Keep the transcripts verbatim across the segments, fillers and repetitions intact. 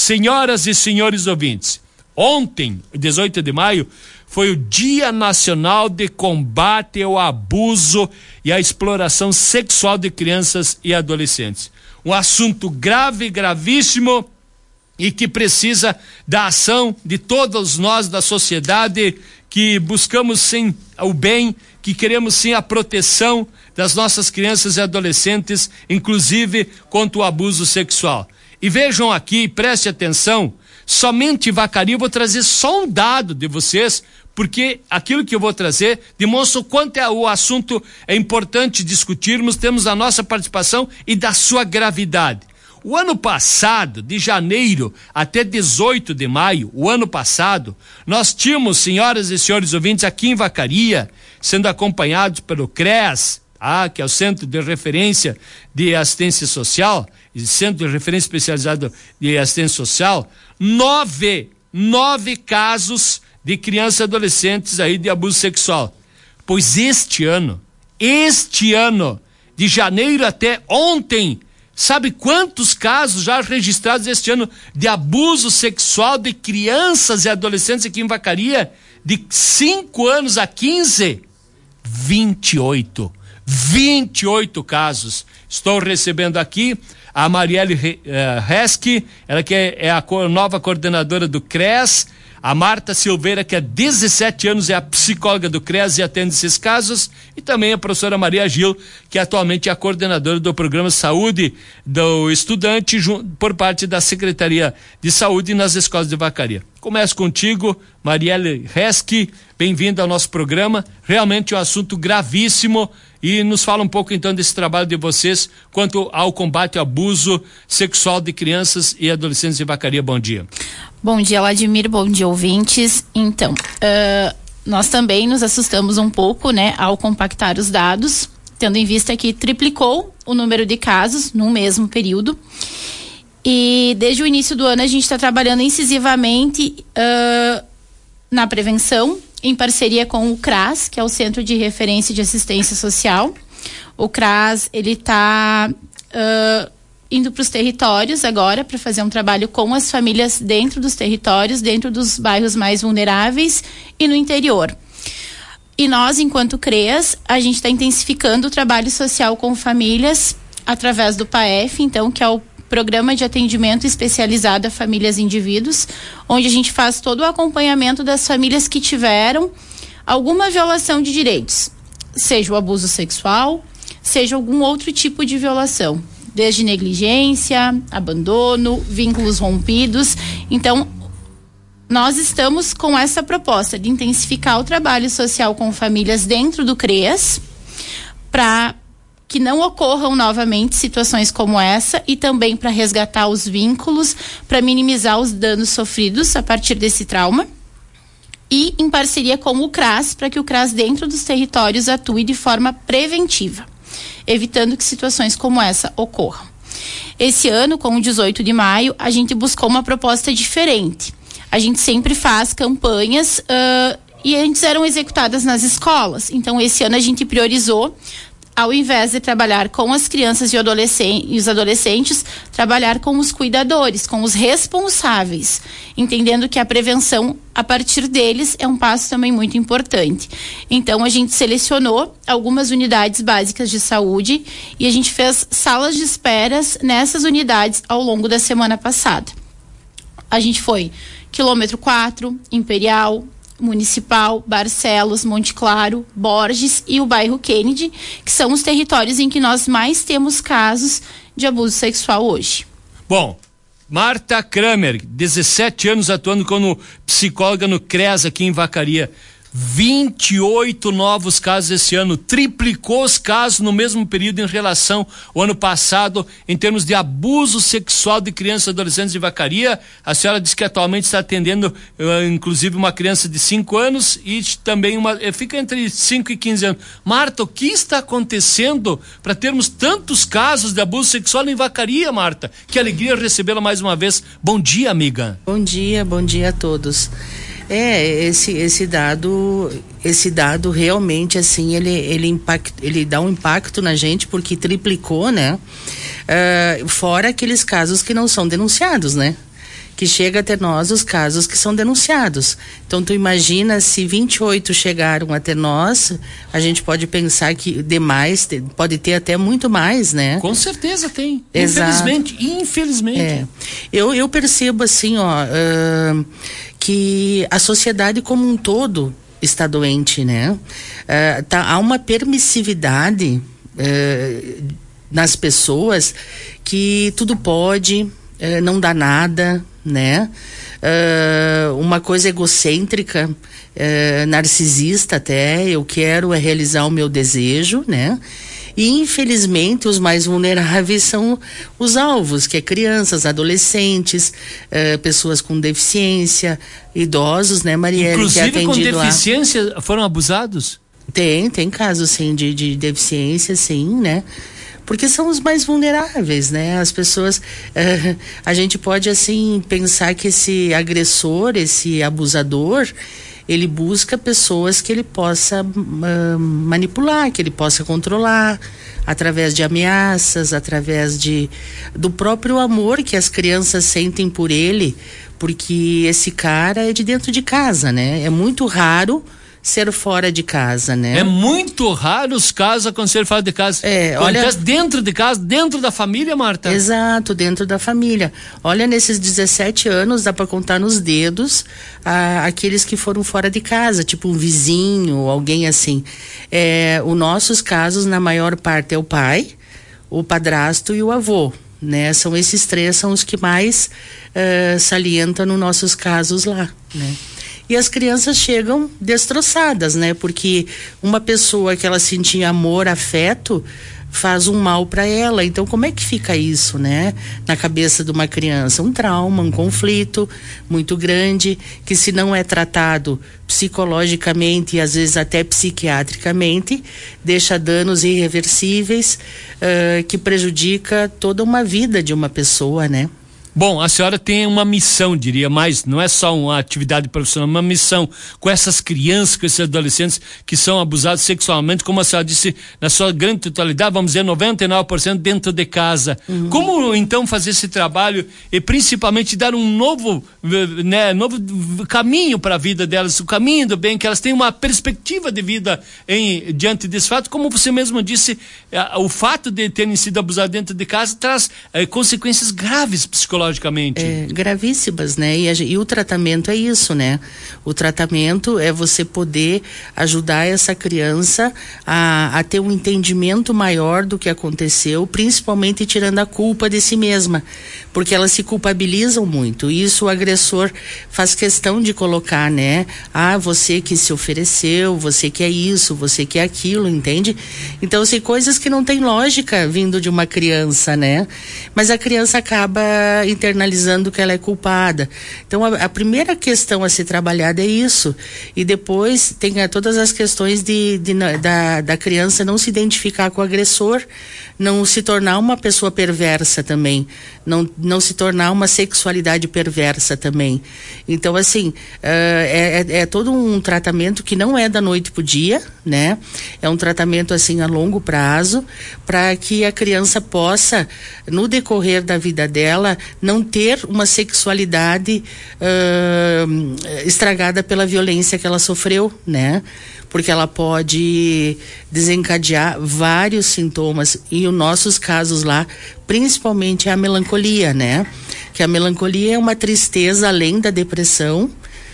Senhoras e senhores ouvintes, ontem, dezoito de maio, foi o Dia Nacional de Combate ao Abuso e à Exploração Sexual de Crianças e Adolescentes. Um assunto grave, gravíssimo, e que precisa da ação de todos nós da sociedade que buscamos sim o bem, que queremos sim a proteção das nossas crianças e adolescentes, inclusive contra o abuso sexual. E vejam aqui, preste atenção, somente Vacaria, eu vou trazer só um dado de vocês, porque aquilo que eu vou trazer demonstra o quanto é, o assunto é importante discutirmos, temos a nossa participação e da sua gravidade. O ano passado, de janeiro até dezoito de maio, o ano passado, nós tínhamos, senhoras e senhores ouvintes, aqui em Vacaria, sendo acompanhados pelo CREAS, ah, que é o Centro de Referência de Assistência Social, Centro de Referência Especializado de Assistência Social, nove, nove casos de crianças e adolescentes aí de abuso sexual. Pois este ano, este ano, de janeiro até ontem, sabe quantos casos já registrados este ano de abuso sexual de crianças e adolescentes aqui em Vacaria? De cinco anos a quinze? vinte e oito. vinte e oito casos. Estou recebendo aqui a Marielle Reski, ela que é, é a nova coordenadora do CREAS, a Marta Silveira, que há dezessete anos é a psicóloga do CREAS e atende esses casos, e também a professora Maria Gil, que atualmente é a coordenadora do programa Saúde do Estudante, por parte da Secretaria de Saúde nas escolas de Vacaria. Começo contigo, Marielle Reski, bem-vinda ao nosso programa, realmente é um assunto gravíssimo, e nos fala um pouco então desse trabalho de vocês quanto ao combate ao abuso sexual de crianças e adolescentes de Vacaria. Bom dia. Bom dia, Vladimir, bom dia, ouvintes. Então, uh, nós também nos assustamos um pouco, né, ao compactar os dados, tendo em vista que triplicou o número de casos no mesmo período. E desde o início do ano a gente está trabalhando incisivamente uh, na prevenção, em parceria com o CRAS, que é o Centro de Referência de Assistência Social. O CRAS, ele está uh, indo para os territórios agora para fazer um trabalho com as famílias dentro dos territórios, dentro dos bairros mais vulneráveis e no interior. E nós, enquanto CREAS, a gente está intensificando o trabalho social com famílias através do P A E F, então, que é o Programa de Atendimento Especializado a Famílias e Indivíduos, onde a gente faz todo o acompanhamento das famílias que tiveram alguma violação de direitos, seja o abuso sexual, seja algum outro tipo de violação, desde negligência, abandono, vínculos rompidos. Então, nós estamos com essa proposta de intensificar o trabalho social com famílias dentro do CREAS, para que não ocorram novamente situações como essa, e também para resgatar os vínculos, para minimizar os danos sofridos a partir desse trauma, e em parceria com o CRAS, para que o CRAS dentro dos territórios atue de forma preventiva, evitando que situações como essa ocorram. Esse ano, com o dezoito de maio, a gente buscou uma proposta diferente. A gente sempre faz campanhas uh, e antes eram executadas nas escolas. Então, esse ano a gente priorizou, ao invés de trabalhar com as crianças e, adolescentes, e os adolescentes, trabalhar com os cuidadores, com os responsáveis, entendendo que a prevenção, a partir deles, é um passo também muito importante. Então, a gente selecionou algumas unidades básicas de saúde e a gente fez salas de esperas nessas unidades ao longo da semana passada. A gente foi quilômetro quatro, Imperial, Municipal, Barcelos, Monte Claro, Borges e o bairro Kennedy, que são os territórios em que nós mais temos casos de abuso sexual hoje. Bom, Marta Kramer, dezessete anos atuando como psicóloga no CREAS aqui em Vacaria. vinte e oito novos casos esse ano, triplicou os casos no mesmo período em relação ao ano passado, em termos de abuso sexual de crianças e adolescentes de Vacaria. A senhora disse que atualmente está atendendo, uh, inclusive, uma criança de cinco anos e também uma, fica entre cinco e quinze anos. Marta, o que está acontecendo para termos tantos casos de abuso sexual em Vacaria, Marta? Que alegria recebê-la mais uma vez. Bom dia, amiga. Bom dia, bom dia a todos. É, esse, esse dado, esse dado realmente, assim, ele, ele, impact, ele dá um impacto na gente, porque triplicou, né? Uh, fora aqueles casos que não são denunciados, né? que chega até nós os casos que são denunciados. Então tu imagina se vinte e oito chegaram até nós, a gente pode pensar que demais, pode ter até muito mais, né? Com certeza tem. Exato. Infelizmente, infelizmente. É. Eu, eu percebo assim, ó, uh, que a sociedade como um todo está doente, né? Uh, tá, há uma permissividade uh, nas pessoas que tudo pode, uh, não dá nada, né? Uh, uma coisa egocêntrica, uh, narcisista até, eu quero é realizar o meu desejo, né? E infelizmente os mais vulneráveis são os alvos, que é crianças, adolescentes, uh, pessoas com deficiência, idosos, né, Marielle? Inclusive que é com atendido deficiência lá. Foram abusados? Tem, tem casos sim de, de deficiência, sim, né? Porque são os mais vulneráveis, né? As pessoas, uh, a gente pode assim pensar que esse agressor, esse abusador, ele busca pessoas que ele possa uh, manipular, que ele possa controlar, através de ameaças, através de do próprio amor que as crianças sentem por ele, porque esse cara é de dentro de casa, né? É muito raro ser fora de casa, né? É muito raro os casos acontecerem fora de casa. É, olha... Acontece dentro de casa, dentro da família, Marta. Exato, dentro da família. Olha, nesses dezessete anos, dá para contar nos dedos ah, aqueles que foram fora de casa, tipo um vizinho, alguém assim. É, os nossos casos, na maior parte, é o pai, o padrasto e o avô, né? São esses três, são os que mais uh, salientam nos nossos casos lá, né? E as crianças chegam destroçadas, né? Porque uma pessoa que ela sentia amor, afeto, faz um mal para ela. Então, como é que fica isso, né? Na cabeça de uma criança? Um trauma, um conflito muito grande, que se não é tratado psicologicamente e às vezes até psiquiatricamente, deixa danos irreversíveis, uh, que prejudica toda uma vida de uma pessoa, né? Bom, a senhora tem uma missão, diria, mas não é só uma atividade profissional, uma missão com essas crianças, com esses adolescentes que são abusados sexualmente, como a senhora disse, na sua grande totalidade, vamos dizer, noventa e nove por cento dentro de casa. Uhum. Como então fazer esse trabalho e principalmente dar um novo, né, novo caminho para a vida delas, o caminho do bem, que elas tenham uma perspectiva de vida em, diante desse fato, como você mesmo disse, o fato de terem sido abusados dentro de casa traz eh, consequências graves psicológicamente. É, gravíssimas, né? E, a, e o tratamento é isso, né? O tratamento é você poder ajudar essa criança a, a ter um entendimento maior do que aconteceu, principalmente tirando a culpa de si mesma, porque elas se culpabilizam muito. Isso o agressor faz questão de colocar, né? Ah, você que se ofereceu, você que é isso, você que é aquilo, entende? Então, são coisas que não tem lógica vindo de uma criança, né? Mas a criança acaba internalizando que ela é culpada. Então, a, a primeira questão a ser trabalhada é isso. E depois tem a, todas as questões de, de, da, da criança não se identificar com o agressor, não se tornar uma pessoa perversa também, não, não se tornar uma sexualidade perversa também. Então, assim, uh, é, é, é todo um tratamento que não é da noite pro dia, né? É um tratamento, assim, a longo prazo, para que a criança possa, no decorrer da vida dela, não ter uma sexualidade uh, estragada pela violência que ela sofreu, né? Porque ela pode desencadear vários sintomas, e os nossos casos lá, principalmente a melancolia, né? Que a melancolia é uma tristeza além da depressão,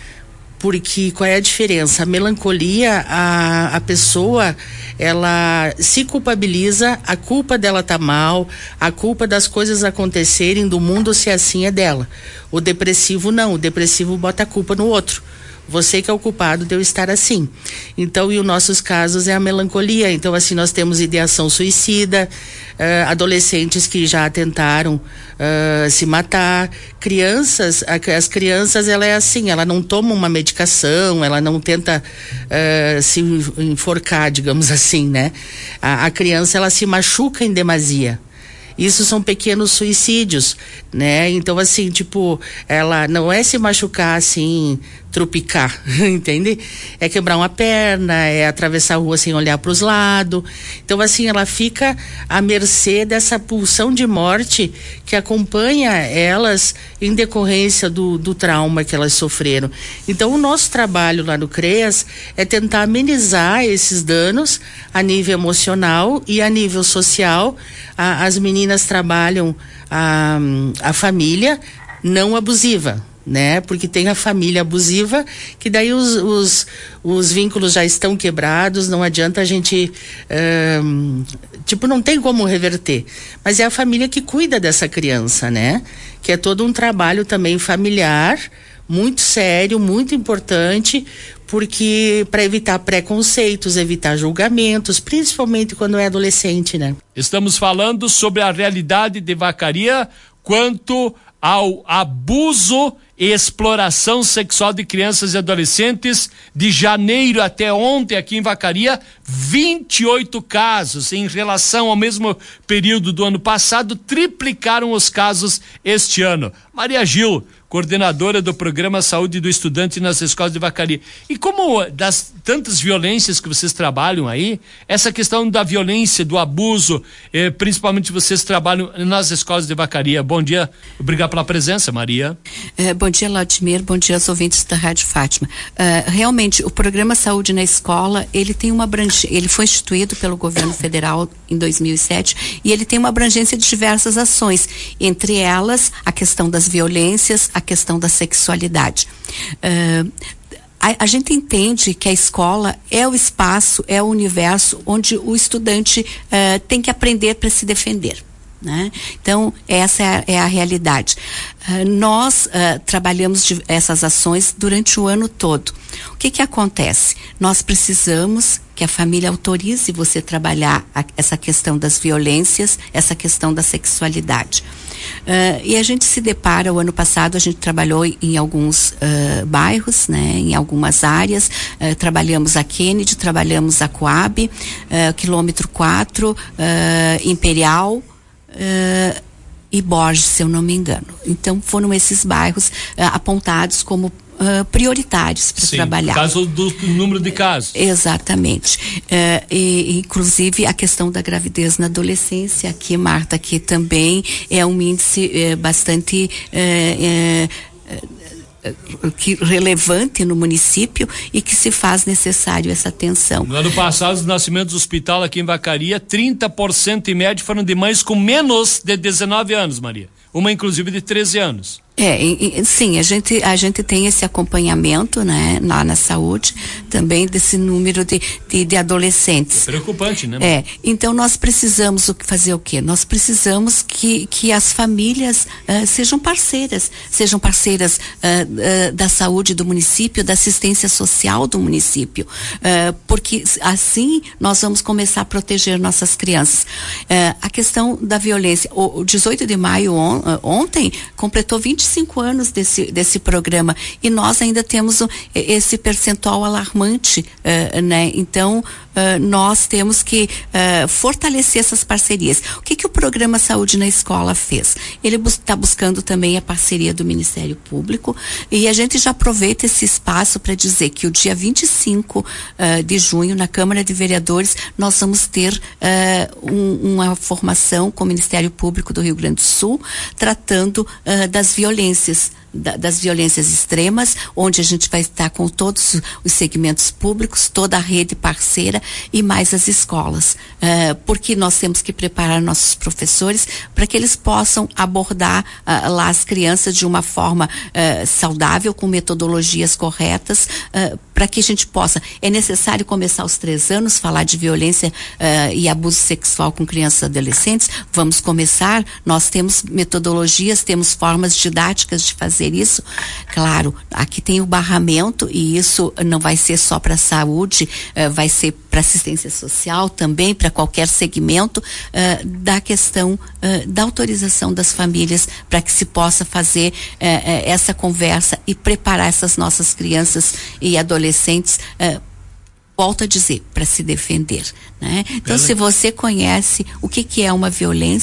porque qual é a diferença? A melancolia, a, a pessoa, ela se culpabiliza, a culpa dela tá mal, a culpa das coisas acontecerem, do mundo ser assim é dela. O depressivo não, o depressivo bota a culpa no outro. Você que é o culpado de eu estar assim. Então, e os nossos casos é a melancolia. Então, assim, nós temos ideação suicida, uh, adolescentes que já tentaram uh, se matar, crianças, a, as crianças, ela é assim, ela não toma uma medicação, ela não tenta uh, se enforcar, digamos assim, né? A, a criança, ela se machuca em demasia. Isso são pequenos suicídios, né? Então, assim, tipo, ela não é se machucar assim, tropicar, entende? É quebrar uma perna, é atravessar a rua sem olhar para os lados. Então, assim, ela fica à mercê dessa pulsão de morte que acompanha elas em decorrência do, do trauma que elas sofreram. Então, o nosso trabalho lá no CREAS é tentar amenizar esses danos a nível emocional e a nível social. A, as meninas trabalham a, a família não abusiva, né? Porque tem a família abusiva, que daí os, os, os vínculos já estão quebrados, não adianta a gente, um, tipo, não tem como reverter. Mas é a família que cuida dessa criança, né? Que é todo um trabalho também familiar, muito sério, muito importante, porque para evitar preconceitos, evitar julgamentos, principalmente quando é adolescente, né? Estamos falando sobre a realidade de Vacaria quanto ao abuso e exploração sexual de crianças e adolescentes. De janeiro até ontem aqui em Vacaria, vinte e oito casos em relação ao mesmo período do ano passado, triplicaram os casos este ano. Maria Gil, coordenadora do Programa Saúde do Estudante nas escolas de Vacaria. E como das tantas violências que vocês trabalham aí, essa questão da violência, do abuso, eh, principalmente vocês trabalham nas escolas de Vacaria. Bom dia, obrigado pela presença, Maria. É, bom dia, Laudimir, bom dia aos ouvintes da Rádio Fátima. Uh, realmente, o Programa Saúde na Escola, ele tem uma abrangência, ele foi instituído pelo governo federal em dois mil e sete e ele tem uma abrangência de diversas ações, entre elas a questão das violências, a questão da sexualidade. Uh, a, a gente entende que a escola é o espaço, é o universo onde o estudante uh, tem que aprender para se defender, né? Então, essa é a, é a realidade. Uh, nós uh, trabalhamos de, essas ações durante o ano todo. O que que acontece? Nós precisamos que a família autorize você trabalhar a, essa questão das violências, essa questão da sexualidade. Uh, e a gente se depara, o ano passado a gente trabalhou em alguns uh, bairros, né, em algumas áreas, uh, trabalhamos a Kennedy, trabalhamos a Coab, uh, quilômetro quatro, uh, Imperial, uh, e Borges, se eu não me engano. Então foram esses bairros uh, apontados como Uh, prioritários para trabalhar. Por causa do número de casos. Exatamente. Uh, e, inclusive a questão da gravidez na adolescência, aqui, Marta, que também é um índice uh, bastante uh, uh, uh, que relevante no município e que se faz necessário essa atenção. No ano passado, os nascimentos do hospital aqui em Vacaria, trinta por cento em média foram de mães com menos de dezenove anos, Maria. Uma inclusive de treze anos. É, e, e, sim, a gente, a gente tem esse acompanhamento, né, lá na saúde, também desse número de, de, de adolescentes. É preocupante, né? É, então nós precisamos o que fazer o quê? Nós precisamos que, que as famílias uh, sejam parceiras, sejam parceiras uh, uh, da saúde do município, da assistência social do município, uh, porque assim nós vamos começar a proteger nossas crianças. Uh, a questão da violência, o, o dezoito de maio on, uh, ontem completou vinte e cinco anos desse, desse programa e nós ainda temos o, esse percentual alarmante, uh, né? Então, uh, nós temos que uh, fortalecer essas parcerias. O que que o Programa Saúde na Escola fez? Ele está bus- buscando também a parceria do Ministério Público e a gente já aproveita esse espaço para dizer que o dia vinte e cinco uh, de junho, na Câmara de Vereadores, nós vamos ter uh, um, uma formação com o Ministério Público do Rio Grande do Sul, tratando uh, das violências Da, das violências extremas, onde a gente vai estar com todos os segmentos públicos, toda a rede parceira e mais as escolas, uh, porque nós temos que preparar nossos professores para que eles possam abordar uh, lá as crianças de uma forma uh, saudável, com metodologias corretas, uh, para que a gente possa, é necessário começar aos três anos, falar de violência uh, e abuso sexual com crianças e adolescentes, vamos começar, nós temos metodologias, temos formas didáticas de fazer isso. Claro, aqui tem o barramento e isso não vai ser só para saúde, uh, vai ser para assistência social também, para qualquer segmento, uh, da questão uh, da autorização das famílias para que se possa fazer uh, uh, essa conversa e preparar essas nossas crianças e adolescentes, uh, volto a dizer, para se defender, né? Então, se você conhece o que que é uma violência,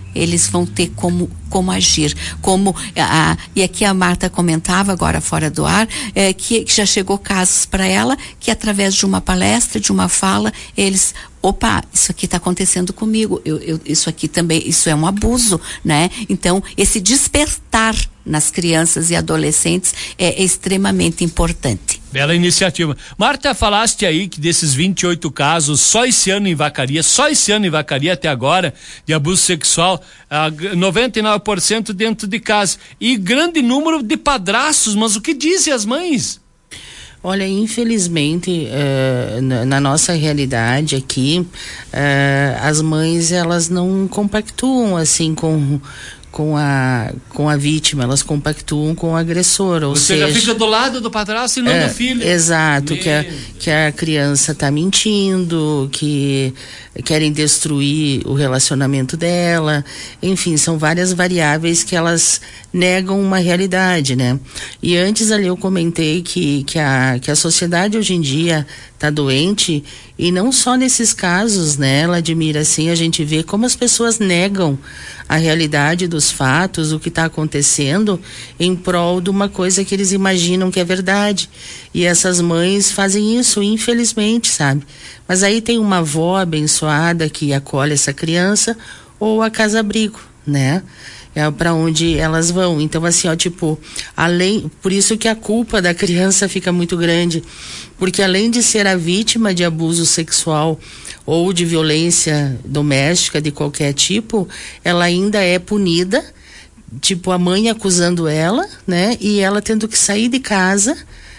eles vão ter como como agir, como a, e aqui a Marta comentava agora fora do ar, é, que, que já chegou casos para ela que através de uma palestra, de uma fala, eles, opa, isso aqui está acontecendo comigo, eu, eu, isso aqui também, isso é um abuso, né? Então, esse despertar nas crianças e adolescentes é, é extremamente importante. Bela iniciativa. Marta, falaste aí que desses vinte e oito casos, só esse ano em Vacaria, só esse ano em Vacaria até agora, de abuso sexual, ah, noventa e nove por cento dentro de casa. E grande número de padrastos, mas o que dizem as mães? Olha, infelizmente, uh, na, na nossa realidade aqui, uh, as mães, elas não compactuam assim com... com a com a vítima, elas compactuam com o agressor, ou Você seja, já fica do lado do padrasto e não é, do filho. Exato, Meu. que a, que a criança está mentindo, que querem destruir o relacionamento dela, enfim, são várias variáveis que elas negam uma realidade, né? E antes ali eu comentei que, que, a, que a sociedade hoje em dia está doente, e não só nesses casos, né, Ladimira, assim, a gente vê como as pessoas negam a realidade dos fatos, o que está acontecendo, em prol de uma coisa que eles imaginam que é verdade. E essas mães fazem isso, infelizmente, sabe? Mas aí tem uma avó abençoada que acolhe essa criança, ou a casa-abrigo, né? É para onde elas vão. Então, assim, ó, tipo, além, por isso que a culpa da criança fica muito grande, porque além de ser a vítima de abuso sexual ou de violência doméstica de qualquer tipo, ela ainda é punida, tipo, a mãe acusando ela, né? E ela tendo que sair de casa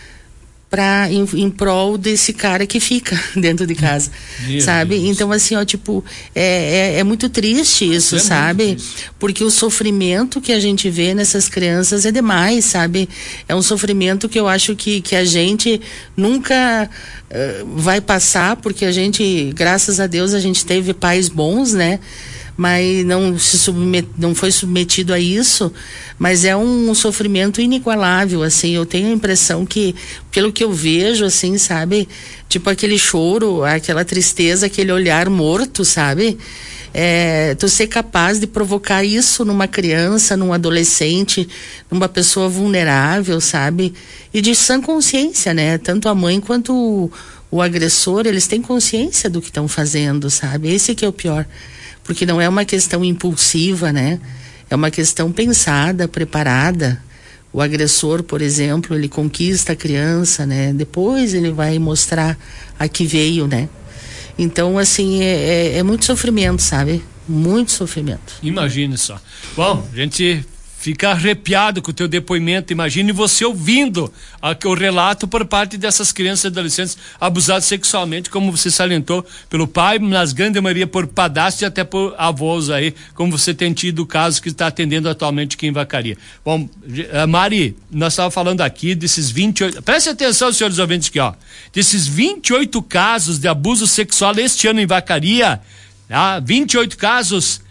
para em, em prol desse cara que fica dentro de casa, Meu sabe? Deus. Então, assim, ó, tipo, é, é, é muito triste isso, é sabe? Porque o sofrimento que a gente vê nessas crianças é demais, sabe? É um sofrimento que eu acho que, que a gente nunca uh, vai passar, porque a gente, graças a Deus, a gente teve pais bons, né? Mas não se submet, não foi submetido a isso, mas é um, um sofrimento inigualável, assim. Eu tenho a impressão que, pelo que eu vejo, assim, sabe, tipo aquele choro, aquela tristeza, aquele olhar morto, sabe, é, tu ser capaz de provocar isso numa criança, num adolescente, numa pessoa vulnerável, sabe, e de sã consciência, né, tanto a mãe quanto o, o agressor, eles têm consciência do que estão fazendo, sabe, esse que é o pior. Porque não é uma questão impulsiva, né? É uma questão pensada, preparada. O agressor, por exemplo, ele conquista a criança, né? Depois ele vai mostrar a que veio, né? Então, assim, é, é, é muito sofrimento, sabe? Muito sofrimento. Imagine só. Bom, a gente fica arrepiado com o teu depoimento. Imagine você ouvindo a, o relato por parte dessas crianças e adolescentes abusados sexualmente, como você salientou, pelo pai, nas grande maioria por padrasto e até por avós aí, como você tem tido o caso que está atendendo atualmente aqui em Vacaria. Bom, Mari, nós estávamos falando aqui desses vinte e oito, preste atenção, senhores ouvintes, aqui, ó, desses vinte e oito casos de abuso sexual este ano em Vacaria, tá? vinte e oito casos,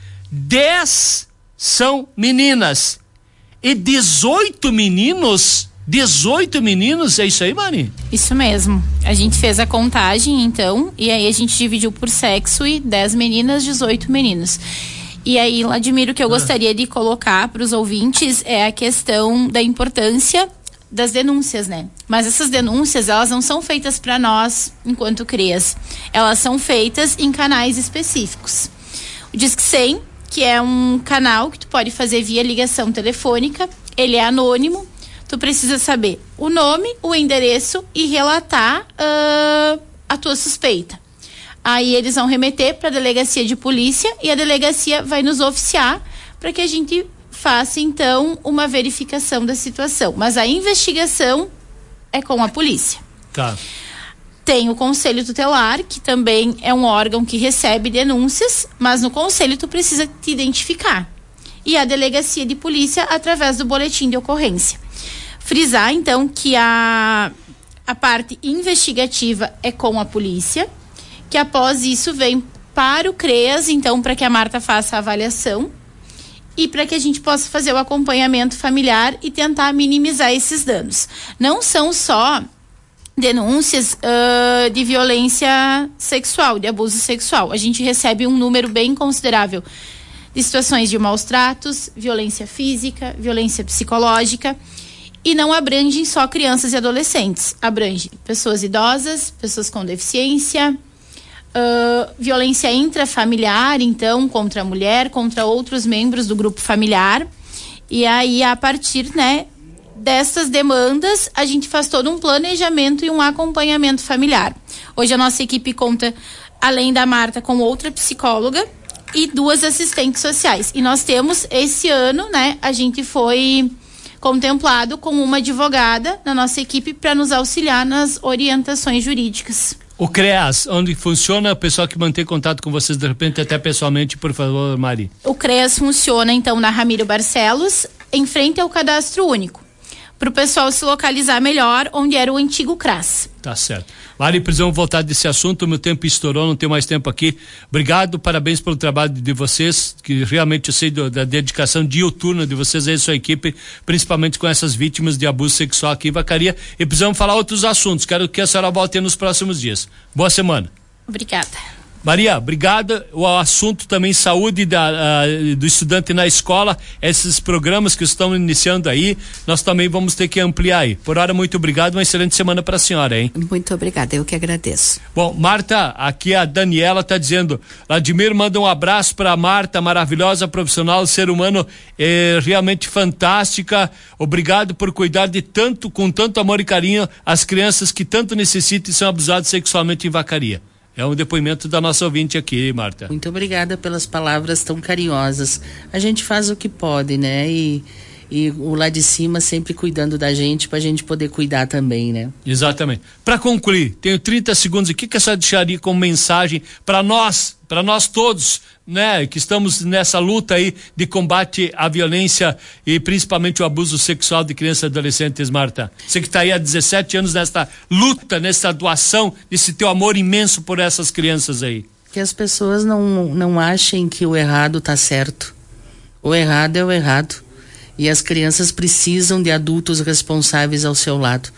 dez são meninas e dezoito meninos, dezoito meninos, é isso aí, Mari? Isso mesmo, a gente fez a contagem então, e aí a gente dividiu por sexo, e dez meninas, dezoito meninos. E aí, Ladimiro, o que eu ah. gostaria de colocar para os ouvintes é a questão da importância das denúncias, né? Mas essas denúncias, elas não são feitas para nós enquanto crias, elas são feitas em canais específicos. O Disque cem, que é um canal que tu pode fazer via ligação telefônica, ele é anônimo, tu precisa saber o nome, o endereço e relatar uh, a tua suspeita. Aí eles vão remeter para a delegacia de polícia e a delegacia vai nos oficiar para que a gente faça então uma verificação da situação. Mas a investigação é com a polícia. Tá. Tem o Conselho Tutelar, que também é um órgão que recebe denúncias, mas no Conselho tu precisa te identificar. E a Delegacia de Polícia através do boletim de ocorrência. Frisar, então, que a, a parte investigativa é com a polícia, que após isso vem para o CREAS, então, para que a Marta faça a avaliação e para que a gente possa fazer o acompanhamento familiar e tentar minimizar esses danos. Não são só denúncias uh, de violência sexual, de abuso sexual. A gente recebe um número bem considerável de situações de maus tratos, violência física, violência psicológica, e não abrangem só crianças e adolescentes, abrange pessoas idosas, pessoas com deficiência, uh, violência intrafamiliar, então, contra a mulher, contra outros membros do grupo familiar, e aí, a partir, né, dessas demandas, a gente faz todo um planejamento e um acompanhamento familiar. Hoje a nossa equipe conta, além da Marta, com outra psicóloga e duas assistentes sociais. E nós temos, esse ano, né, a gente foi contemplado com uma advogada na nossa equipe para nos auxiliar nas orientações jurídicas. O CREAS, onde funciona, o pessoal que mantém contato com vocês, de repente, até pessoalmente, por favor, Mari. O CREAS funciona, então, na Ramiro Barcelos, em frente ao Cadastro Único, para o pessoal se localizar melhor, onde era o antigo CRAS. Tá certo. Mari, precisamos voltar desse assunto, meu tempo estourou, não tenho mais tempo aqui. Obrigado, parabéns pelo trabalho de vocês, que realmente eu sei do, da dedicação diuturna de vocês e sua equipe, principalmente com essas vítimas de abuso sexual aqui em Vacaria. E precisamos falar outros assuntos, quero que a senhora volte nos próximos dias. Boa semana. Obrigada. Maria, obrigada. O assunto também saúde da, uh, do estudante na escola, esses programas que estão iniciando aí, nós também vamos ter que ampliar aí. Por hora, muito obrigado, uma excelente semana para a senhora, hein? Muito obrigada, eu que agradeço. Bom, Marta, aqui a Daniela tá dizendo, Vladimir manda um abraço para Marta, maravilhosa profissional, ser humano é, realmente fantástica, obrigado por cuidar de tanto, com tanto amor e carinho, as crianças que tanto necessitam e são abusadas sexualmente em Vacaria. É um depoimento da nossa ouvinte aqui, Marta. Muito obrigada pelas palavras tão carinhosas. A gente faz o que pode, né? E, e o lá de cima sempre cuidando da gente, pra gente poder cuidar também, né? Exatamente. Para concluir, tenho trinta segundos aqui, que a senhora deixaria como mensagem para nós, para nós todos, né? Que estamos nessa luta aí de combate à violência e principalmente o abuso sexual de crianças e adolescentes, Marta. Você que está aí há dezessete anos nesta luta, nessa doação, desse teu amor imenso por essas crianças aí. Que as pessoas não, não achem que o errado tá certo. O errado é o errado. E as crianças precisam de adultos responsáveis ao seu lado.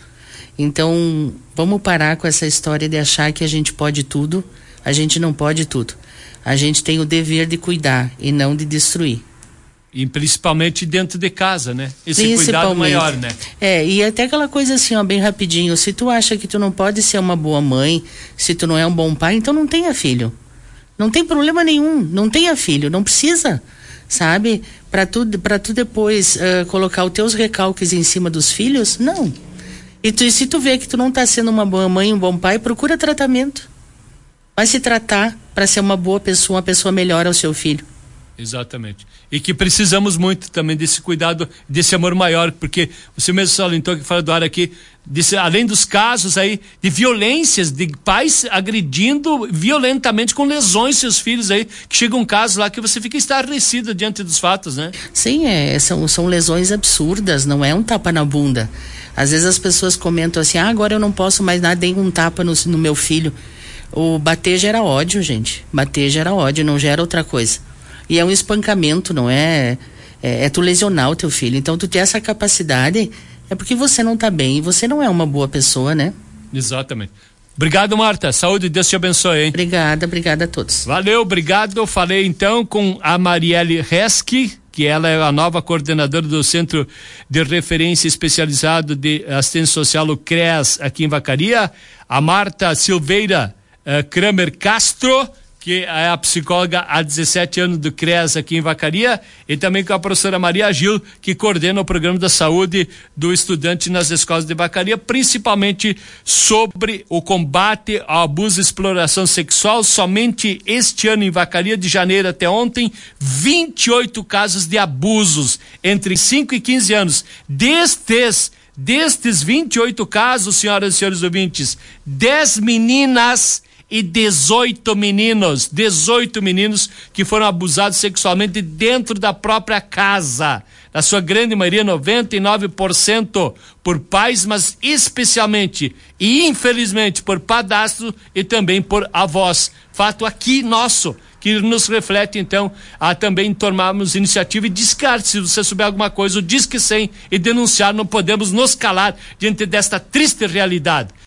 Então, vamos parar com essa história de achar que a gente pode tudo. A gente não pode tudo. A gente tem o dever de cuidar e não de destruir. E principalmente dentro de casa, né? Esse cuidado maior, né? É, e até aquela coisa assim, ó, bem rapidinho. Se tu acha que tu não pode ser uma boa mãe, se tu não é um bom pai, então não tenha filho. Não tem problema nenhum. Não tenha filho. Não precisa. Sabe? Para tu, para tu depois uh, colocar os teus recalques em cima dos filhos, não. E tu, se tu vê que tu não tá sendo uma boa mãe, um bom pai, procura tratamento. Vai se tratar para ser uma boa pessoa, uma pessoa melhor ao seu filho. Exatamente. E que precisamos muito também desse cuidado, desse amor maior, porque você mesmo salientou que fala do ar aqui, desse, além dos casos aí de violências, de pais agredindo violentamente com lesões seus filhos aí, que chega um caso lá que você fica estarrecido diante dos fatos, né? Sim, é, são, são lesões absurdas, não é um tapa na bunda. Às vezes as pessoas comentam assim, ah, agora eu não posso mais nada, dei um tapa no, no meu filho. O bater gera ódio, gente. Bater gera ódio, não gera outra coisa. E é um espancamento, não é, é? É tu lesionar o teu filho. Então, tu ter essa capacidade é porque você não tá bem e você não é uma boa pessoa, né? Exatamente. Obrigado, Marta. Saúde e Deus te abençoe, hein? Obrigada, obrigada a todos. Valeu, obrigado. Eu falei então com a Marielle Reski, que ela é a nova coordenadora do Centro de Referência Especializado de Assistência Social, o CREAS, aqui em Vacaria. A Marta Silveira uh, Kramer Castro, que é a psicóloga há dezessete anos do CREAS aqui em Vacaria, e também com a professora Maria Gil, que coordena o programa da saúde do estudante nas escolas de Vacaria, principalmente sobre o combate ao abuso e exploração sexual. Somente este ano em Vacaria, de janeiro até ontem, vinte e oito casos de abusos entre cinco e quinze anos. Destes, destes vinte e oito casos, senhoras e senhores ouvintes, dez meninas e dezoito meninos, dezoito meninos que foram abusados sexualmente dentro da própria casa. Na sua grande maioria, noventa e nove por cento por pais, mas especialmente e infelizmente por padrasto e também por avós. Fato aqui nosso, que nos reflete então a também tomarmos iniciativa e descarte. Se você souber alguma coisa, o Disque cem e denunciar, não podemos nos calar diante desta triste realidade.